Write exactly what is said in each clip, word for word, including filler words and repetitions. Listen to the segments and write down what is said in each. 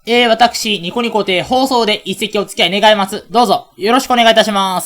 えー、私、ニコニコ亭放送で一席お付き合い願います。どうぞ、よろしくお願いいたします。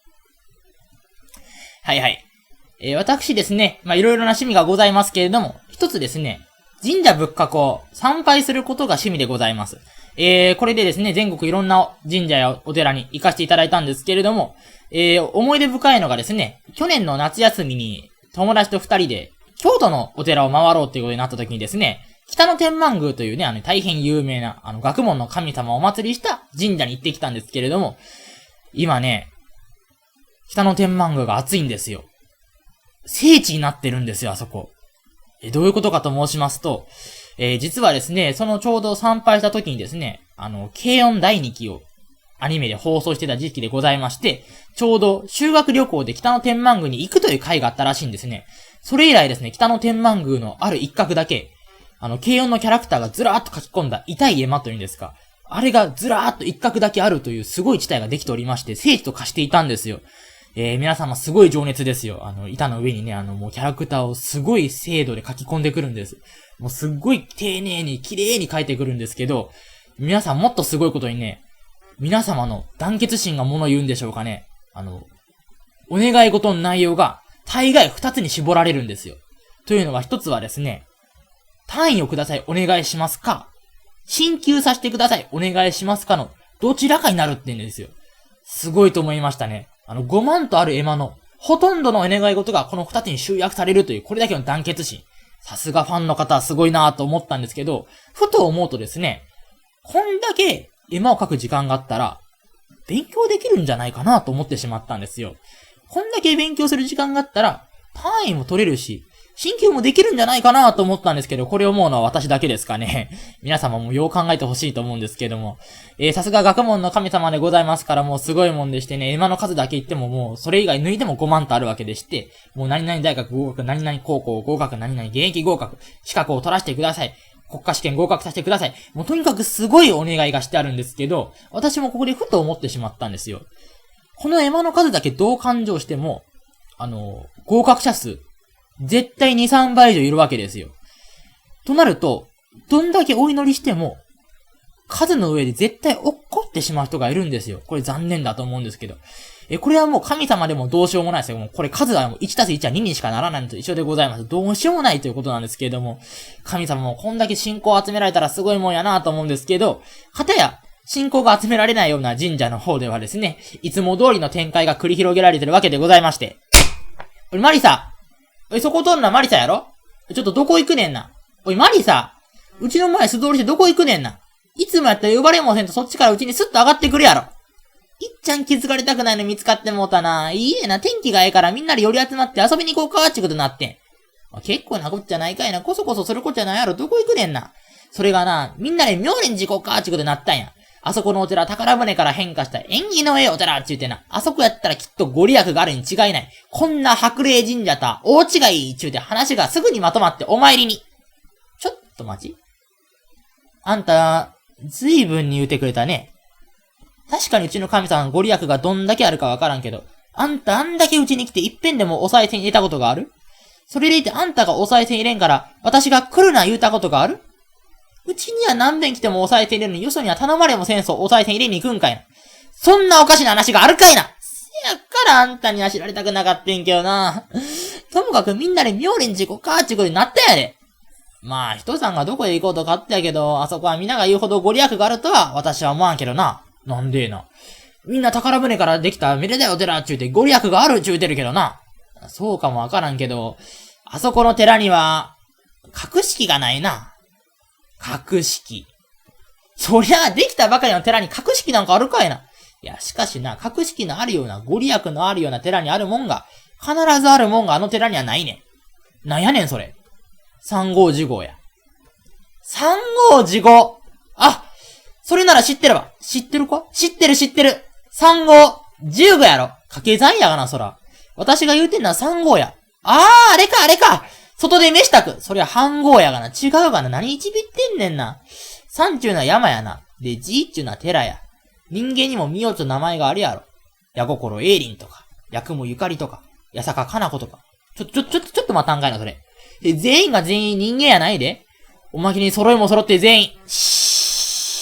はいはい。えー、私ですね、まあ、いろいろな趣味がございますけれども、一つですね、神社仏閣を参拝することが趣味でございます。えー、これでですね、全国いろんな神社やお寺に行かせていただいたんですけれども、えー、思い出深いのがですね、去年の夏休みに友達と二人で京都のお寺を回ろうということになった時にですね、北野天満宮というね、あの大変有名な、あの学問の神様をお祭りした神社に行ってきたんですけれども、今ね、北野天満宮が熱いんですよ。聖地になってるんですよ、あそこ。え、どういうことかと申しますと、えー、実はですね、そのちょうど参拝した時にですね、あの、軽音だいにきをアニメで放送してた時期でございまして、ちょうど修学旅行で北野天満宮に行くという会があったらしいんですね。それ以来ですね、北野天満宮のある一角だけ、あの、軽音のキャラクターがずらーっと書き込んだ痛い絵馬というんですか。あれがずらーっと一角だけあるというすごい事態ができておりまして、聖地と化していたんですよ。えー、皆様すごい情熱ですよ。あの、板の上にね、あの、もうキャラクターをすごい精度で書き込んでくるんです。もうすっごい丁寧に綺麗に書いてくるんですけど、皆さんもっとすごいことにね、皆様の団結心が物言うんでしょうかね。あの、お願い事の内容が大概二つに絞られるんですよ。というのは一つはですね、単位をください、お願いしますか。進級させてください、お願いしますかの、どちらかになるって言うんですよ。すごいと思いましたね。あの、ごまんとある絵馬の、ほとんどのお願い事がこの二つに集約されるという、これだけの団結心。さすがファンの方はすごいなぁと思ったんですけど、ふと思うとですね、こんだけ絵馬を描く時間があったら、勉強できるんじゃないかなと思ってしまったんですよ。こんだけ勉強する時間があったら、単位も取れるし、進級もできるんじゃないかなと思ったんですけど、これを思うのは私だけですかね。皆様もよう考えてほしいと思うんですけども。えー、さすが学問の神様でございますからもうすごいもんでしてね、絵馬の数だけ言ってももうそれ以外抜いてもごまんとあるわけでして、もう何々大学合格、何々高校合格、何々現役合格、資格を取らせてください。国家試験合格させてください。もうとにかくすごいお願いがしてあるんですけど、私もここでふと思ってしまったんですよ。この絵馬の数だけどう勘定しても、あの、合格者数、絶対に、さんばい以上いるわけですよ。となると、どんだけお祈りしても、数の上で絶対落っこってしまう人がいるんですよ。これ残念だと思うんですけど。え、これはもう神様でもどうしようもないですよ。もうこれ数はもういちたすいちはににしかならないのと一緒でございます。どうしようもないということなんですけれども、神様もこんだけ信仰を集められたらすごいもんやなと思うんですけど、かたや、信仰が集められないような神社の方ではですね、いつも通りの展開が繰り広げられてるわけでございまして。おい、マリサおい、そこ通るのはマリサやろ？ちょっとどこ行くねんな。おい、マリサうちの前素通りしてどこ行くねんな。いつもやったら呼ばれもせんとそっちからうちにスッと上がってくるやろ。いっちゃん気づかれたくないの見つかってもうたな。いいえな、天気がええからみんなで寄り集まって遊びに行こうかってことになってん。まあ、結構なこっちゃないかいな。こそこそするこっちゃないやろ。どこ行くねんな。それがな、みんなで妙蓮寺行こうかってことになったんや。あそこのお寺、宝船から変化した縁起のええお寺って言ってな。あそこやったらきっとご利益があるに違いない。こんな白霊神社とは大違いって言うて話がすぐにまとまってお参りに。ちょっと待ち。あんた、ずいぶんに言うてくれたね。確かにうちの神様のご利益がどんだけあるかわからんけど、あんたあんだけうちに来ていっぺんでもお賽銭入れたことがある？それでいてあんたがお賽銭入れんから、私が来るな言うたことがある？うちには何遍来てもお賽銭入れるのに、よそには頼まれもせんそうお賽銭入れに行くんかいな。そんなおかしな話があるかいな。せやからあんたには知られたくなかったんけどな。ともかくみんなで妙蓮寺行こうかってことになったんやで。まあ、人さんがどこへ行こうとかあったやけど、あそこは皆が言うほどご利益があるとは私は思わんけどな。なんでな。みんな宝船からできためでたいお寺っちゅうてご利益があるっちゅうてるけどな。そうかもわからんけど、あそこの寺には、格式がないな。格式。そりゃ、できたばかりの寺に格式なんかあるかいな。いや、しかしな、格式のあるような、ご利益のあるような寺にあるもんが、必ずあるもんがあの寺にはないねん。なんやねん、それ。三号次号や。三号次号。あ、それなら知ってるわ。知ってるか？知ってる知ってる。三号、十五やろ。掛け算やがな、そら。私が言うてんのは三号や。あー、あれか、あれか。外で飯炊く。そりゃ半号やがな。違うがな。何いちびってんねんな。三ちゅうのは山やな。で、じいちゅうのは寺や。人間にもみよつ名前があるやろ。矢心栄林とか、八雲ゆかりとか、八坂かな子とか。ちょ、ちょ、ちょっと、ちょっと待たんかいな、それ。で、全員が全員人間やないで。おまけに揃いも揃って全員、シ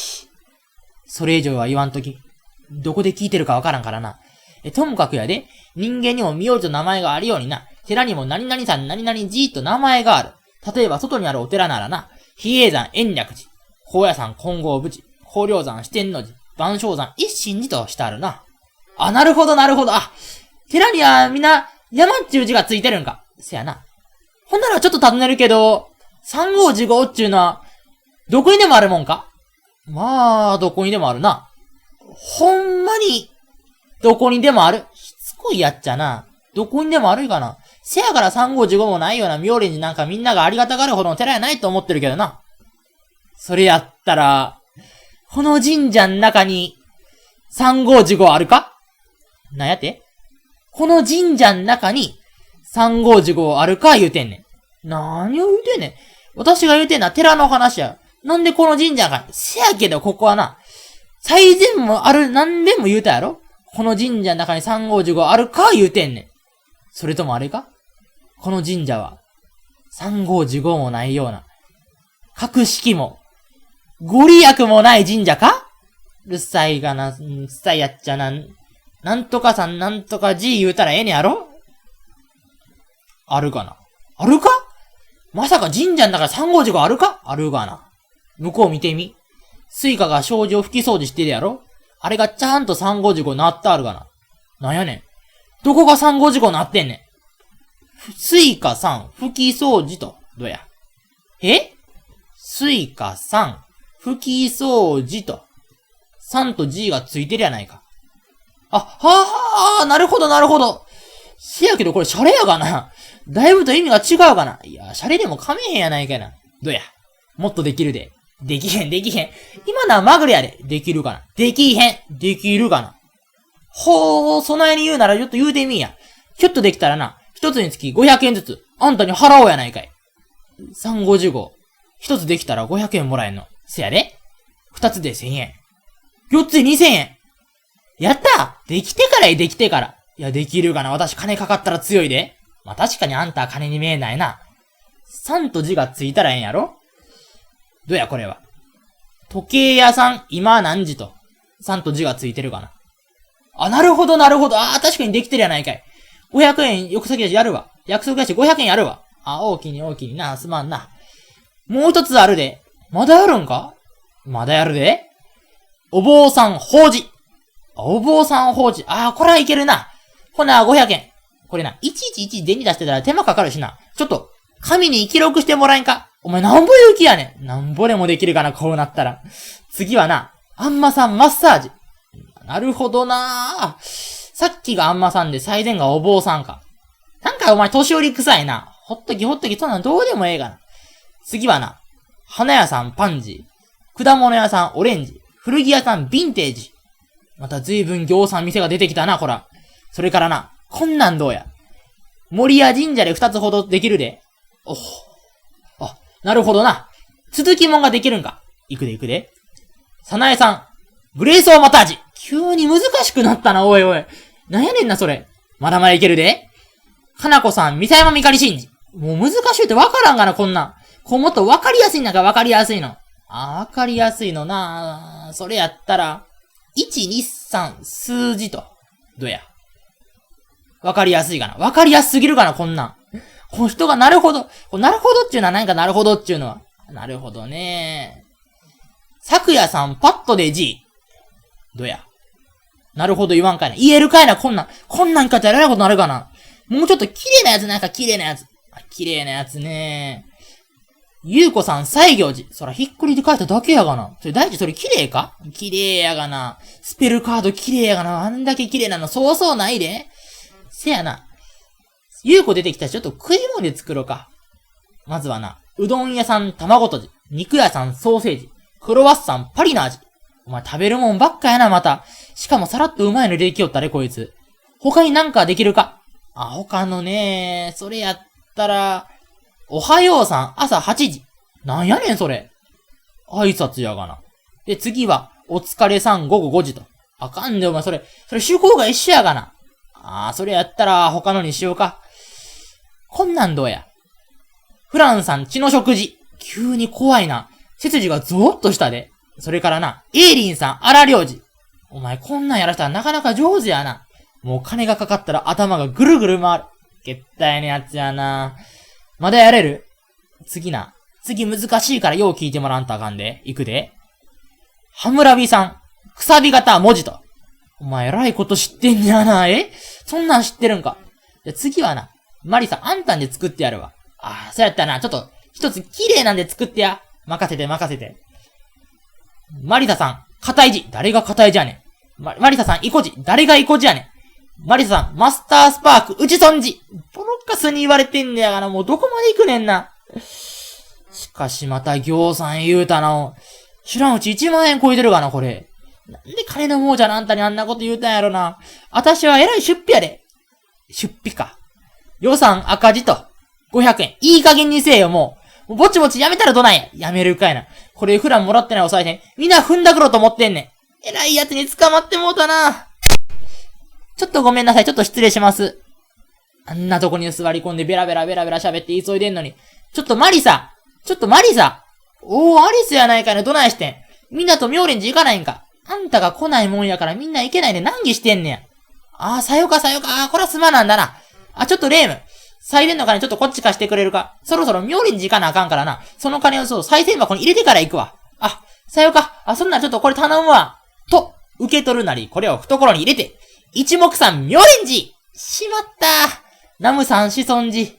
それ以上は言わんとき。どこで聞いてるかわからんからな。え、ともかくやで、人間にも名字と名前があるようにな、寺にも何々さん何々寺と名前がある。例えば外にあるお寺ならな、比叡山延暦寺、高野山金剛武寺、高陵山四天王寺、万象山一心寺としてあるな。あ、なるほどなるほど。あ、寺にはみんな山っちゅう字がついてるんか。せやな。ほんならちょっと尋ねるけど、三号寺号っちゅうのは、どこにでもあるもんか？まあ、どこにでもあるな。ほんまに、どこにでもある。しつこいやっちゃな。どこにでもあるかな。せやから三号寺号もないような妙蓮寺なんかみんながありがたがるほどの寺やないと思ってるけどな。それやったら、この神社の中に、三号寺号あるか？なんやって？この神社の中に、三号寺号あるか言うてんねん。何を言うてんねん。私が言うてんのは寺の話や。なんでこの神社が、せやけどここはな、最善もある、何べんも言うたやろ？この神社の中に三号寺号あるか言うてんねん。それともあれか？この神社は、三号寺号もないような、格式も、ご利益もない神社か？うるさいがな、うるさいやっちゃな、なんとかさんなんとかじ言うたらええねやろ？あるかな？あるか？まさか神社の中に三号寺号あるか？あるがな。向こう見てみ。スイカが障子を拭き掃除してるやろ？あれがちゃんと三号寺号なってあるがな。なんやねん。どこが三号寺号なってんねん。スイカさん、拭き掃除と、どや。え？スイカさん、拭き掃除と、さんと G がついてるやないか。あ、はあ、はあ、なるほどなるほど。せやけどこれシャレやがな。だいぶと意味が違うがな。いや、シャレでも噛めへんやないかいな。どや。もっとできるで。できへん、できへん。今のはまぐれやで。できるかな。できへん。できるかな。ほー、そないに言うならちょっと言うてみんや。ひょっとできたらな、一つにつきごひゃくえんずつ、あんたに払おうやないかい。さんごじゅうご。一つできたらごひゃくえんもらえんの。せやで。二つでせんえん。四つでにせんえん。やったできてからや、できてから。いや、できるかな。私金かかったら強いで。まあ、確かにあんたは金に見えないな。さんと字がついたらええんやろ？どうやこれは。時計屋さん、今何時と。さんと字がついてるかな。あ、なるほどなるほど。ああ、確かにできてるやないかい。ごひゃくえん、よく先だしやるわ。約束だしごひゃくえんやるわ。あ、大きに大きにな、すまんな。もう一つあるで。まだやるんか？まだやるで。お坊さん法事。お坊さん法事。ああ、これはいけるな。ほな、ごひゃくえん。これな、いちいちいち電に出してたら手間かかるしな。ちょっと、紙に記録してもらえんか？お前なんぼ勇気やねん。なんぼでもできるかな、こうなったら。次はな、あんまさんマッサージ。なるほどなぁ。さっきがあんまさんで最前がお坊さんか。なんかお前年寄り臭いな。ほっときほっとき、そんなんどうでもええがな。次はな、花屋さんパンジー。果物屋さんオレンジ。古着屋さんヴィンテージ。また随分行さん店が出てきたな、こら。それからな、こんなんどうや。森屋神社で二つほどできるで。おほ。あ、なるほどな。続きもんができるんか。いくでいくで。さなえさん、グレースオーマタージ。急に難しくなったな、おいおい。なんやねんな、それ。まだまだいけるで。かなこさん、三沢山みかり神事。もう難しいってわからんがな、こんなん。こうもっとわかりやすいんだかわかりやすいの。あ、わかりやすいのな。それやったら、いち、に、さん、数字と。どうや。わかりやすいかな。わかりやすすぎるかな、こんなん。この人がなるほど。なるほどっていうのは何かなるほどっていうのは。なるほどね。昨夜さんパッとで G。どや。なるほど言わんかいな。言えるかいな、こんなん。こんなんかってやらないことなるかな。もうちょっと綺麗なやつなんか綺麗なやつ。あ、綺麗なやつね。ゆうこさん西行寺。そらひっくりで書いただけやがな。それ大事それ綺麗か？綺麗やがな。スペルカード綺麗やがな。あんだけ綺麗なのそうそうないで。せやな。ゆうこ出てきたしちょっと食い物で作ろうか。まずはな、うどん屋さん卵とじ。肉屋さんソーセージ。クロワッサンパリの味。お前食べるもんばっかやなまた。しかもさらっとうまいのできよったねこいつ。他になんかできるか？あ、他のね、それやったら、おはようさん朝はちじ。なんやねんそれ。挨拶やがな。で次は、お疲れさん午後ごじと。あかんでお前それ、それ趣向が一緒やがな。あー、それやったら他のにしようか。こんなんどうや。フランさん血の食事。急に怖いな。背筋がゾーッとしたで。 それからな、エイリンさん、荒領事。お前こんなんやらしたらなかなか上手やな。もう金がかかったら頭がぐるぐる回る。けったいなやつやな。まだやれる？次な。次難しいからよう聞いてもらんとあかんで。いくで。ハムラビさん、くさび型文字と。お前偉いこと知ってんじゃな。え？そんなん知ってるんか。じゃ次はな、マリさん、あんたんで作ってやるわ。ああ、そうやったな。ちょっと、一つ綺麗なんで作ってや。任せて任せて。マリサさん、片い字。誰が片い字やねん。ママリサさん、イコ字。誰がイコ字やねん。マリサさん、マスタースパーク、打ち損じ。ボロッカスに言われてんねやがな。もうどこまで行くねんな。しかしまた行さん言うたな。知らんうちいちまん円超えてるがな、これ。なんで金の亡者のあんたにあんなこと言うたんやろな。あたしは偉い出費やで。出費か。予算赤字と。ごひゃくえん。いい加減にせえよ、もう。ぼちぼちやめたらどないや。やめるかいな。これ普段もらってないお賽銭。みんな踏んだくろと思ってんねん。偉いやつに捕まってもうたな。ちょっとごめんなさい。ちょっと失礼します。あんなとこに座り込んでベラベラベラベラ喋って急いでんのに。ちょっとマリサ。ちょっとマリサ。おー、アリスやないかね。どないしてん。みんなと妙蓮寺行かないんか。あんたが来ないもんやからみんな行けないで難儀してんねん。あー、さよかさよか。あー、こらすまなんだな。あ、ちょっとレーム。サイレンの金ちょっとこっち貸してくれるか。そろそろ妙蓮寺行かなあかんからな。その金をそう、再銭箱に入れてから行くわ。あ、さよか。あ、そんならちょっとこれ頼むわ。と、受け取るなり、これを懐に入れて、一目散妙蓮寺しまった。ナムさん子孫寺。